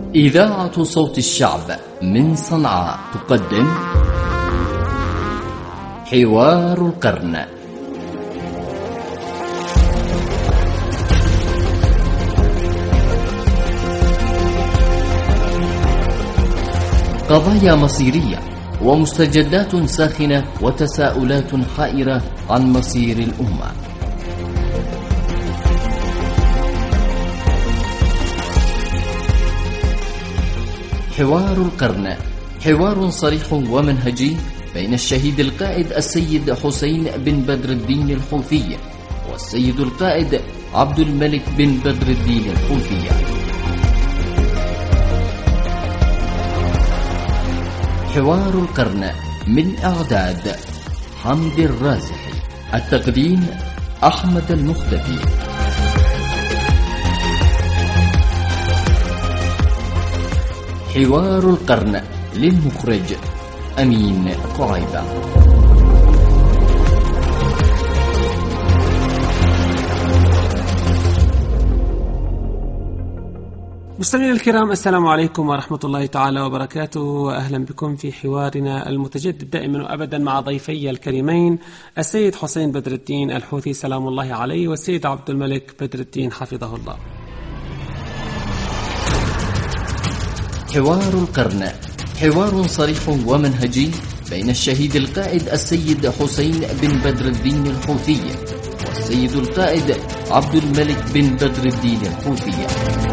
إذاعة صوت الشعب من صنعاء تقدم حوار القرن. قضايا مصيرية ومستجدات ساخنة وتساؤلات حائرة عن مصير الأمة. حوار القرن، حوار صريح ومنهجي بين الشهيد القائد السيد حسين بن بدر الدين الحوثي والسيد القائد عبد الملك بن بدر الدين الحوثي. حوار القرن من إعداد حمد الرازحي، التقديم أحمد المختفي. حوار القرن للمخرج أمين قعيبة. مستمعينا الكرام، السلام عليكم ورحمة الله تعالى وبركاته، وأهلا بكم في حوارنا المتجدد دائما وأبدا مع ضيفي الكريمين السيد حسين بدر الدين الحوثي سلام الله عليه والسيد عبد الملك بدر الدين حفظه الله. حوار القرن، حوار صريح ومنهجي بين الشهيد القائد السيد حسين بن بدر الدين الحوثي والسيد القائد عبد الملك بن بدر الدين الحوثي.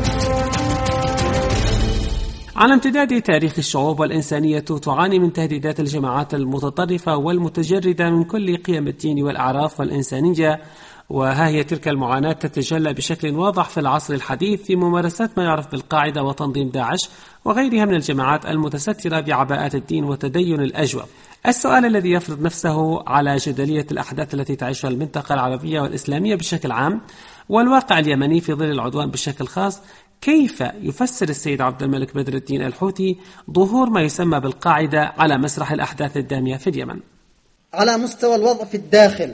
على امتداد تاريخ الشعوب والإنسانية تعاني من تهديدات الجماعات المتطرفة والمتجردة من كل قيم الدين والأعراف والإنسانية، وها هي تلك المعاناة تتجلى بشكل واضح في العصر الحديث في ممارسات ما يعرف بالقاعدة وتنظيم داعش وغيرها من الجماعات المتسترة بعباءات الدين وتدين الأجوب. السؤال الذي يفرض نفسه على جدلية الأحداث التي تعيشها المنطقة العربية والإسلامية بشكل عام والواقع اليمني في ظل العدوان بشكل خاص، كيف يفسر السيد عبد الملك بدر الدين الحوثي ظهور ما يسمى بالقاعدة على مسرح الأحداث الدامية في اليمن؟ على مستوى الوضع في الداخل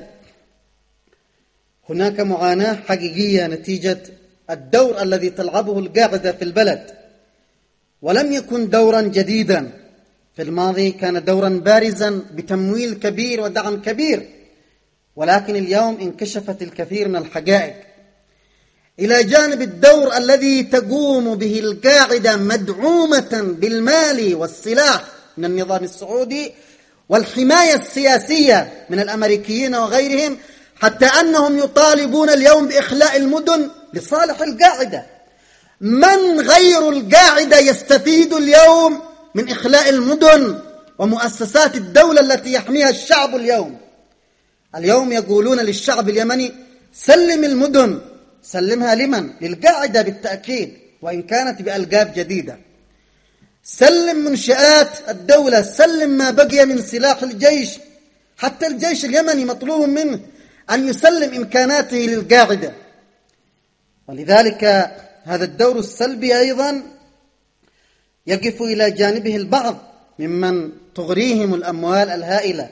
هناك معاناة حقيقية نتيجة الدور الذي تلعبه القاعدة في البلد، ولم يكن دورا جديدا. في الماضي كان دورا بارزا بتمويل كبير ودعم كبير، ولكن اليوم انكشفت الكثير من الحقائق. إلى جانب الدور الذي تقوم به القاعدة مدعومة بالمال والسلاح من النظام السعودي والحماية السياسية من الأمريكيين وغيرهم، حتى أنهم يطالبون اليوم بإخلاء المدن لصالح القاعدة. من غير القاعدة يستفيد اليوم من إخلاء المدن ومؤسسات الدولة التي يحميها الشعب اليوم يقولون للشعب اليمني سلم المدن. سلمها لمن؟ للقاعدة بالتأكيد، وإن كانت بألقاب جديدة. سلم منشآت الدولة، سلم ما بقي من سلاح الجيش. حتى الجيش اليمني مطلوب منه أن يسلم إمكاناته للقاعدة. ولذلك هذا الدور السلبي أيضا يقف إلى جانبه البعض ممن تغريهم الأموال الهائلة،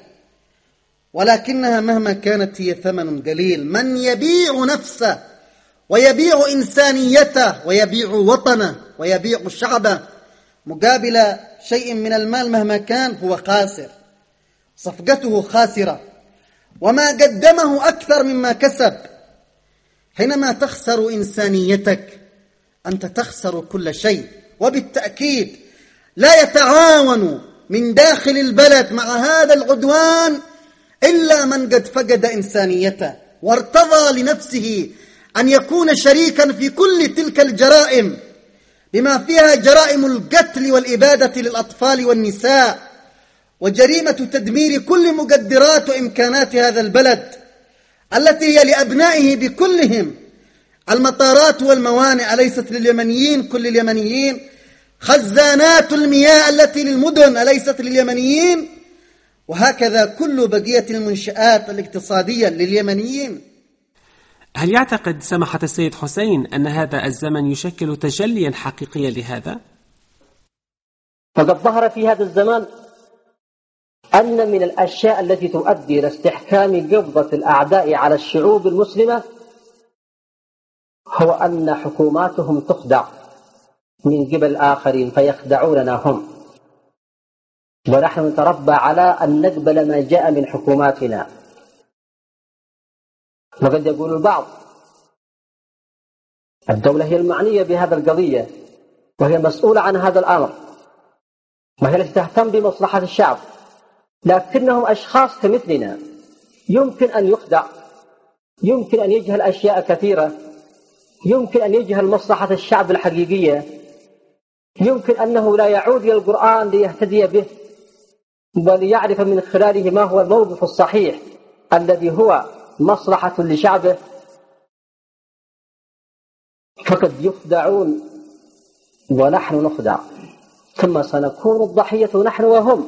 ولكنها مهما كانت هي ثمن قليل. من يبيع نفسه ويبيع إنسانيته ويبيع وطنه ويبيع شعبه مقابل شيء من المال مهما كان هو خاسر، صفقته خاسرة، وما قدمه أكثر مما كسب. حينما تخسر إنسانيتك أنت تخسر كل شيء. وبالتأكيد لا يتعاون من داخل البلد مع هذا العدوان إلا من قد فقد إنسانيته وارتضى لنفسه أن يكون شريكا في كل تلك الجرائم، بما فيها جرائم القتل والإبادة للأطفال والنساء، وجريمة تدمير كل مقدرات وإمكانات هذا البلد التي هي لأبنائه بكلهم. المطارات والموانئ أليست لليمنيين كل اليمنيين؟ خزانات المياه التي للمدن أليست لليمنيين؟ وهكذا كل بقية المنشآت الاقتصادية لليمنيين. هل يعتقد سماحة السيد حسين أن هذا الزمن يشكل تجليا حقيقيا لهذا؟ فقد ظهر في هذا الزمان أن من الأشياء التي تؤدي إلى استحكام قبضة الأعداء على الشعوب المسلمة هو أن حكوماتهم تخدع من قبل الآخرين فيخدعوننا هم، ونحن نتربى على أن نقبل ما جاء من حكوماتنا. وقد يقول البعض الدولة هي المعنية بهذا القضية وهي مسؤولة عن هذا الأمر وهي التي تهتم بمصلحة الشعب، لكنهم أشخاص كمثلنا، يمكن أن يخدع، يمكن أن يجهل أشياء كثيرة، يمكن أن يجهل مصلحة الشعب الحقيقية، يمكن أنه لا يعود إلى القرآن ليهتدي به وليعرف من خلاله ما هو الموقف الصحيح الذي هو مصلحة لشعبه، فقد يخدعون ونحن نخدع، ثم سنكون الضحية نحن وهم.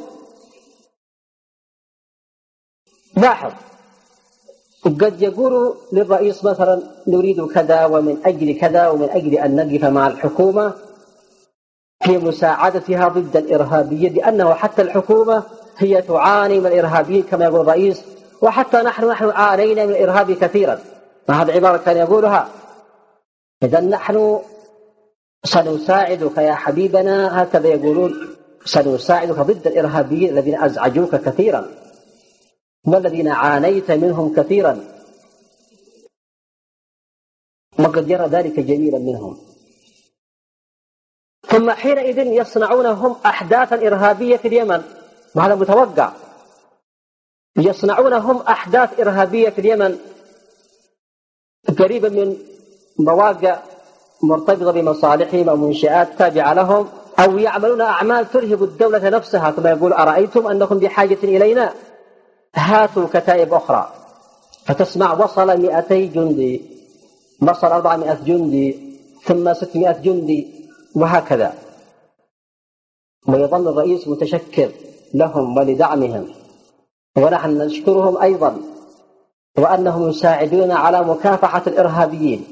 لاحظ، قد يقول للرئيس مثلا نريد كذا ومن أجل كذا ومن أجل أن نقف مع الحكومة في مساعدتها ضد الإرهابية، لأنه حتى الحكومة هي تعاني من الإرهابيين كما يقول الرئيس، وحتى نحن عانينا من الإرهاب كثيرا. ما هذه عبارة كان يقولها. إذن نحن سنساعدك يا حبيبنا، هكذا يقولون، سنساعدك ضد الإرهابيين الذين أزعجوك كثيرا والذين عانيت منهم كثيرا، وقد يرى ذلك جميلا منهم. ثم حينئذ يصنعون هم أحداثا إرهابية في اليمن، وهذا متوقع، يصنعون هم أحداث إرهابية في اليمن قريبا من مواقع مرتبطة بمصالحهم أو منشآت تابعة لهم، أو يعملون أعمال ترهب الدولة نفسها، ثم يقول أرأيتم أنكم بحاجة إلينا هاتوا كتائب أخرى، فتسمع وصل 200 جندي، وصل 400 جندي، ثم 600 جندي، وهكذا. ويظل الرئيس متشكر لهم ولدعمهم، ونحن نشكرهم أيضا، وأنهم يساعدون على مكافحة الإرهابيين.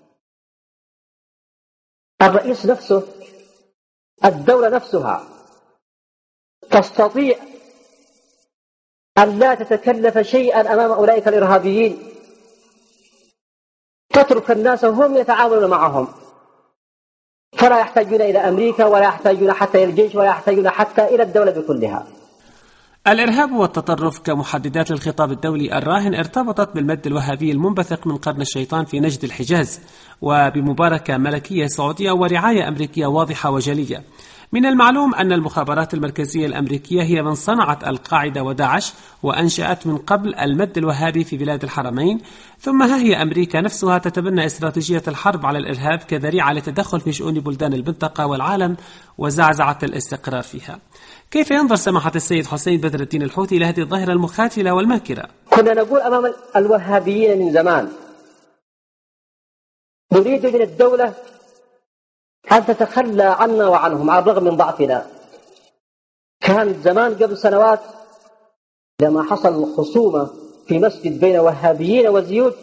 الرئيس نفسه، الدولة نفسها تستطيع أن لا تتكلف شيئا أمام أولئك الإرهابيين، تترك الناس هم يتعاملون معهم، فلا يحتاجون إلى أمريكا ولا يحتاجون حتى إلى الجيش ولا يحتاجون حتى إلى الدولة بكلها. الإرهاب والتطرف كمحددات للخطاب الدولي الراهن ارتبطت بالمد الوهابي المنبثق من قرن الشيطان في نجد الحجاز، وبمباركة ملكية سعودية ورعاية أمريكية واضحة وجلية. من المعلوم أن المخابرات المركزية الأمريكية هي من صنعت القاعدة وداعش، وأنشأت من قبل المد الوهابي في بلاد الحرمين، ثم ها هي أمريكا نفسها تتبنى استراتيجية الحرب على الإرهاب كذريعة للتدخل في شؤون بلدان المنطقة والعالم وزعزعة الاستقرار فيها. كيف ينظر سماحة السيد حسين بدر الدين الحوثي لهذه الظاهرة المخاتلة والماكرة؟ كنا نقول أمام الوهابيين من زمان نريد من الدولة أن تتخلى عنا وعنهم على الرغم من ضعفنا. كان زمان قبل سنوات لما حصل الخصومة في مسجد بين وهابيين وزيود،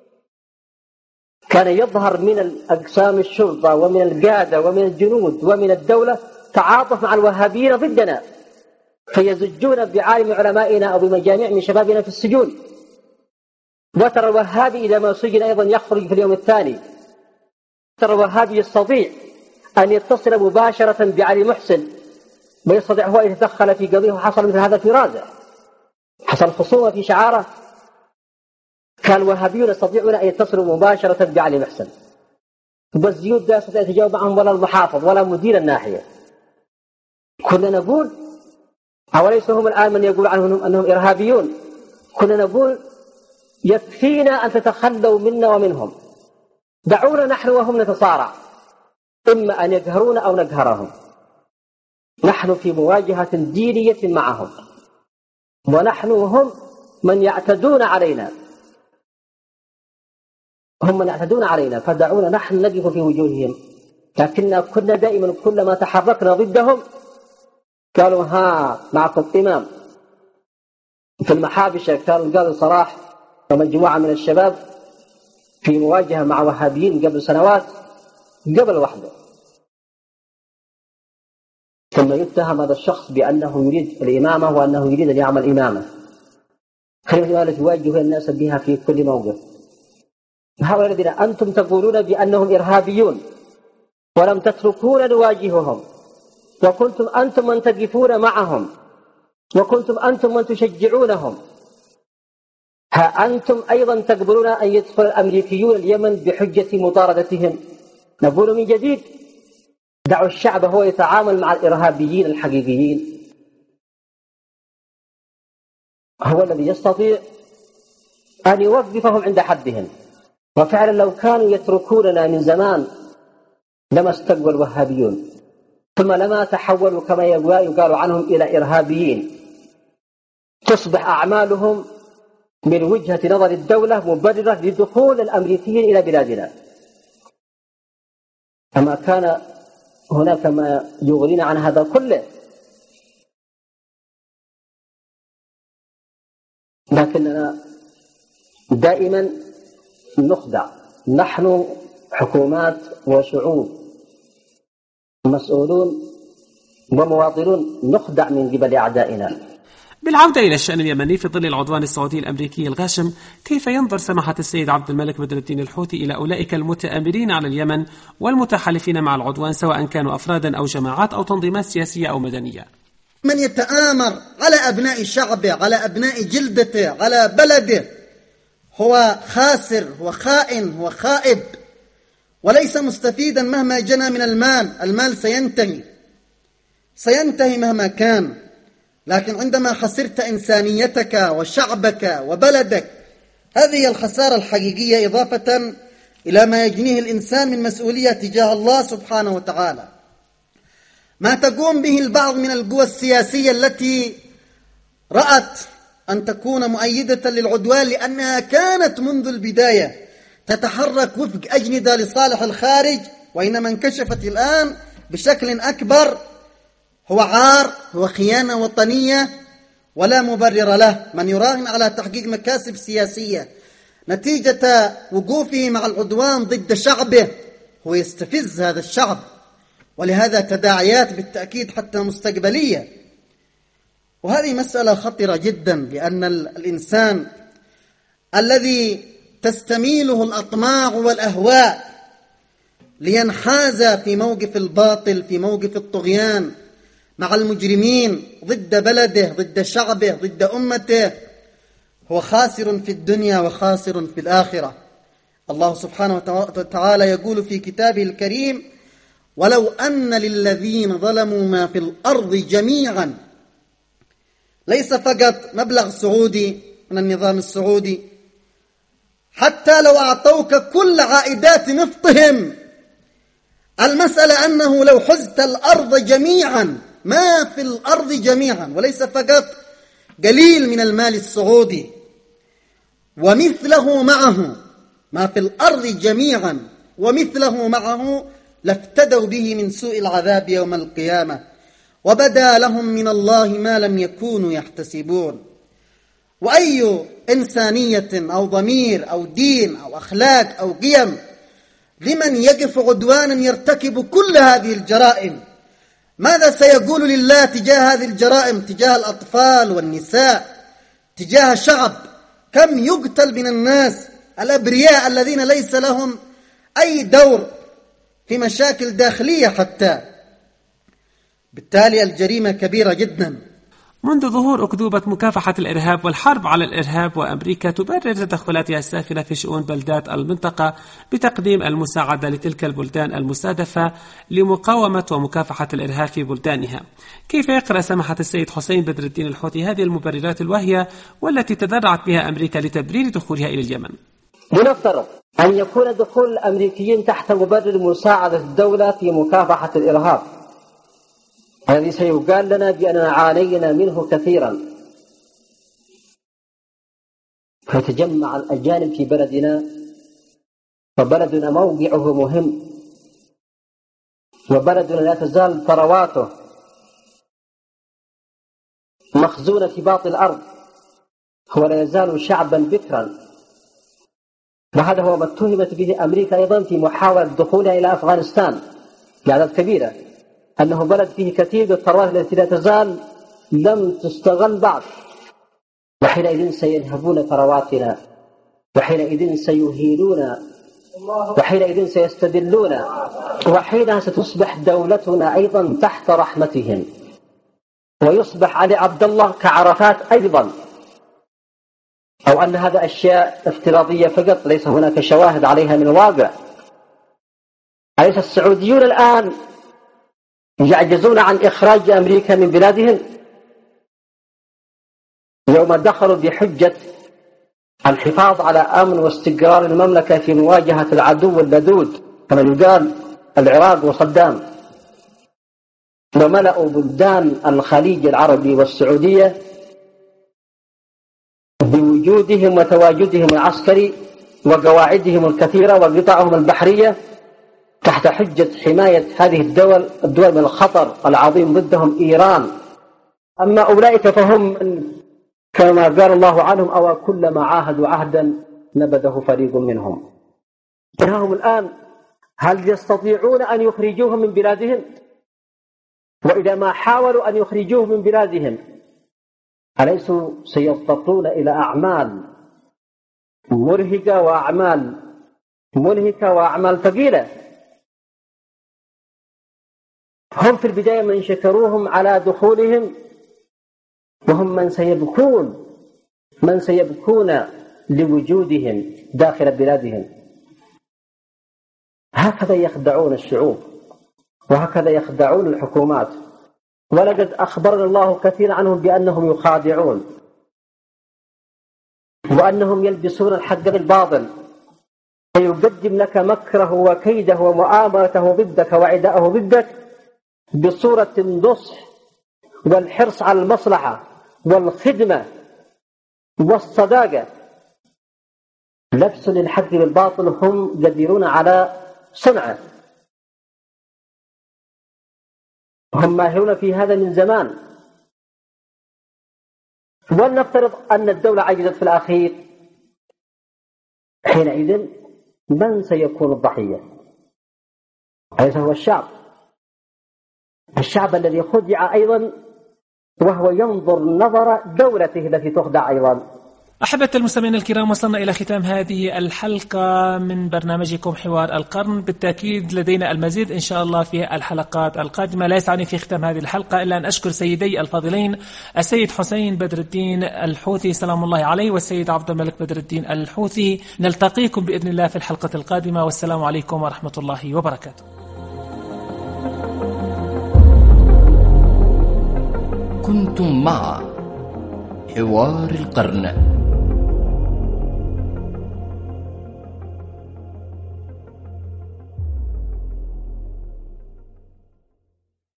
كان يظهر من أقسام الشرطة ومن القادة ومن الجنود ومن الدولة تعاطف مع الوهابيين ضدنا، فيزجون بعالم علمائنا أو بمجامع من شبابنا في السجون. وترى الوهابي إذا ما سجن أيضا يخرج في اليوم الثاني. ترى الوهابي يستطيع أن يتصل مباشرة بعلي محسن ويستطيع هو أن يتدخل في قضية، وحصل مثل هذا في رازع، حصل خصومة في شعارة، كان الوهابيون يستطيعون أن يتصلوا مباشرة بعلي محسن، والزيود لا يستطيع أن يتجاوب معهم ولا المحافظ ولا مدير الناحية. كنا نقول أوليس هم الآن من يقول عنهم أنهم إرهابيون؟ كنا نقول يكفينا أن تتخلوا منا ومنهم، دعونا نحن وهم نتصارع، إما أن يقهرون أو نقهرهم. نحن في مواجهة دينية معهم، ونحن وهم من يعتدون علينا، هم من يعتدون علينا، فدعونا نحن نقف في وجوههم. لكننا كنا دائما كلما تحركنا ضدهم قالوا ها معكم إمام. في المحابشة كان القاضي صلاح ومجموعة من الشباب في مواجهة مع وهابيين قبل سنوات، قبل وحده، ثم يتهم هذا الشخص بأنه يريد الإمامة وأنه يريد أن يعمل إمامة، كلمة التي يواجه الناس بها في كل موقف. هؤلاء الذين أنتم تقولون بأنهم إرهابيون ولم تتركونا نواجههم، وكنتم أنتم من تقفون معهم، وكنتم أنتم من تشجعونهم. ها أنتم أيضا تقبلون أن يدخل الأمريكيون اليمن بحجة مطاردتهم. نقول من جديد: دعوا الشعب هو يتعامل مع الإرهابيين الحقيقيين، هو الذي يستطيع أن يوقفهم عند حدهم. وفعلا لو كانوا يتركوننا من زمان لما استقبل الوهابيون، ثم لما تحولوا كما يقال عنهم إلى إرهابيين، تصبح أعمالهم من وجهة نظر الدولة مبررة لدخول الأمريكيين إلى بلادنا. أما كان هناك ما يغنينا عن هذا كله، لكننا دائما نخدع. نحن حكومات وشعوب مسؤولون ومواطنون نخدع من قبل أعدائنا. بالعودة إلى الشأن اليمني في ظل العدوان السعودي الأمريكي الغاشم، كيف ينظر سماحة السيد عبد الملك بدر الدين الحوثي إلى أولئك المتآمرين على اليمن والمتحالفين مع العدوان، سواء كانوا أفرادا أو جماعات أو تنظيمات سياسية أو مدنية؟ من يتآمر على أبناء شعبه، على أبناء جلدته، على بلده، هو خاسر، هو خائن، هو خائب، وليس مستفيدا مهما جنى من المال. المال سينتهي مهما كان، لكن عندما خسرت إنسانيتك وشعبك وبلدك، هذه الخسارة الحقيقية، إضافة إلى ما يجنيه الإنسان من مسؤولية تجاه الله سبحانه وتعالى. ما تقوم به البعض من القوى السياسية التي رأت أن تكون مؤيدة للعدوان لأنها كانت منذ البداية تتحرك وفق أجندة لصالح الخارج، وإنما انكشفت الآن بشكل أكبر، هو عار، هو خيانة وطنية ولا مبرر له. من يراهن على تحقيق مكاسب سياسية نتيجة وقوفه مع العدوان ضد شعبه هو يستفز هذا الشعب، ولهذا تداعيات بالتأكيد حتى مستقبلية. وهذه مسألة خطرة جدا، لأن الإنسان الذي تستميله الأطماع والأهواء لينحاز في موقف الباطل، في موقف الطغيان مع المجرمين ضد بلده، ضد شعبه، ضد أمته، هو خاسر في الدنيا وخاسر في الآخرة. الله سبحانه وتعالى يقول في كتابه الكريم: ولو أن للذين ظلموا ما في الأرض جميعا، ليس فقط مبلغ سعودي من النظام السعودي، حتى لو أعطوك كل عائدات نفطهم، المسألة أنه لو حزت الأرض جميعا، ما في الأرض جميعا، وليس فقط قليل من المال السعودي، ومثله معه، ما في الأرض جميعا ومثله معه، لافتدوا به من سوء العذاب يوم القيامة، وبدا لهم من الله ما لم يكونوا يحتسبون. وأي إنسانية أو ضمير أو دين أو أخلاق أو قيم لمن يقف عدوانا يرتكب كل هذه الجرائم؟ ماذا سيقول لله تجاه هذه الجرائم، تجاه الأطفال والنساء، تجاه شعب؟ كم يقتل من الناس الأبرياء الذين ليس لهم أي دور في مشاكل داخلية حتى. بالتالي الجريمة كبيرة جدا. منذ ظهور أكذوبة مكافحة الإرهاب والحرب على الإرهاب، وأمريكا تبرر تدخلاتها السافرة في شؤون بلدات المنطقة بتقديم المساعدة لتلك البلدان المستهدفة لمقاومة ومكافحة الإرهاب في بلدانها. كيف يقرأ سماحة السيد حسين بدر الدين الحوثي هذه المبررات الواهية والتي تذرعت بها أمريكا لتبرير دخولها إلى اليمن؟ لنفترض أن يكون دخول الأمريكيين تحت مبرر مساعدة الدولة في مكافحة الإرهاب، الذي سيقال لنا بأننا عانينا منه كثيرا، فيتجمع الأجانب في بلدنا، وبلدنا موقعه مهم، وبلدنا لا تزال ثرواته مخزونة في باطن الأرض، هو لا يزال شعبا بكرا. وهذا هو ما اتهمت به أمريكا أيضا في محاولة دخولها إلى أفغانستان بأعداد كبيرة، أنه بلد فيه كثير من الثروات التي لا تزال لم تستغل بعد، وحينئذ سينهبون ثرواتنا، وحينئذ سيهينون، وحينئذ سيستدلون وحينها ستصبح دولتنا أيضا تحت رحمتهم، ويصبح علي عبد الله كعرفات أيضا، أو أن هذا أشياء افتراضية فقط ليس هناك شواهد عليها من الواقع. أليس السعوديون الآن يعجزون عن إخراج أمريكا من بلادهم يوم دخلوا بحجة الحفاظ على أمن واستقرار المملكة في مواجهة العدو اللدود كما يقال العراق وصدام، وملأوا بلدان الخليج العربي والسعودية بوجودهم وتواجدهم العسكري وقواعدهم الكثيرة وقطعهم البحرية تحت حجة حماية هذه الدول من الخطر العظيم ضدهم إيران. أما أولئك فهم كما قال الله عنهم أو كلما عاهدوا عهدا نبذه فريق منهم. إنهم الآن هل يستطيعون أن يخرجوهم من بلادهم؟ وإذا ما حاولوا أن يخرجوهم من بلادهم أليسوا سيضطرون إلى أعمال مرهقة وأعمال منهكة وأعمال ثقيلة؟ هم في البداية من شكروهم على دخولهم، وهم من سيبكون لوجودهم داخل بلادهم. هكذا يخدعون الشعوب وهكذا يخدعون الحكومات، ولقد أخبرنا الله كثيرا عنهم بأنهم يخادعون وأنهم يلبسون الحق بالباطل، فيقدم لك مكره وكيده ومؤامرته ضدك وعداءه ضدك بصورة النصح والحرص على المصلحة والخدمة والصداقة. لبس للحق بالباطل هم قديرون على صنعه، هم ماهرون في هذا من زمان. ولنفترض أن الدولة عجزت في الأخير، حينئذ من سيكون الضحية؟ أليس هو الشعب الذي خدع أيضا وهو ينظر نظر دولته التي تخدع أيضا. أحبة المستمعين الكرام، وصلنا إلى ختام هذه الحلقة من برنامجكم حوار القرن. بالتأكيد لدينا المزيد إن شاء الله في الحلقات القادمة. لا يسعني في ختام هذه الحلقة إلا أن أشكر سيدي الفاضلين السيد حسين بدر الدين الحوثي سلام الله عليه والسيد عبد الملك بدر الدين الحوثي. نلتقيكم بإذن الله في الحلقة القادمة، والسلام عليكم ورحمة الله وبركاته. كنتم مع حوار القرن.